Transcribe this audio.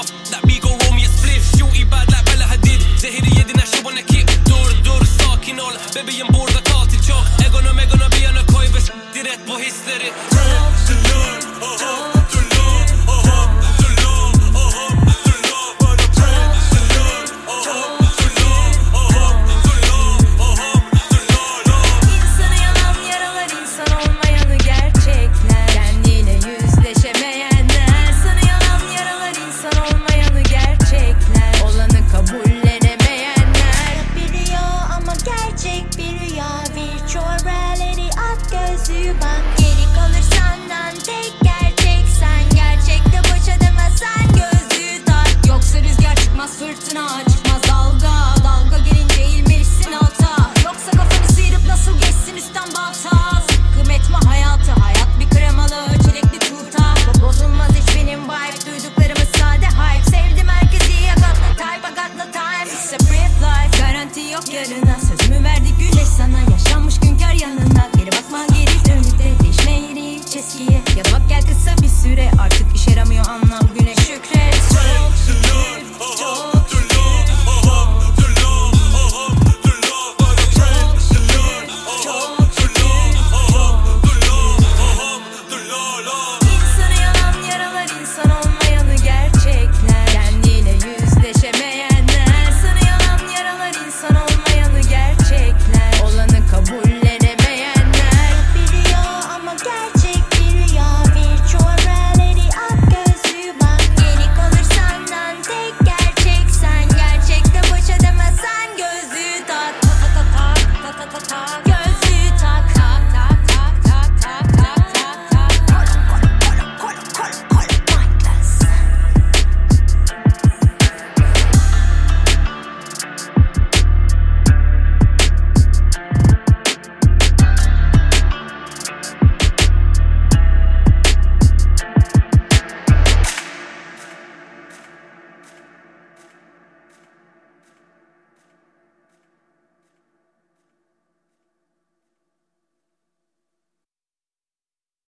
off, that we gon' roll me a spliff. Shorty bad like Bella Hadid. Zehiri yedin her she wanna keep. Dur sakin ol, bebeğim burada tatil çok. Egona megona bir yana koy ve s**tir et bu hisleri.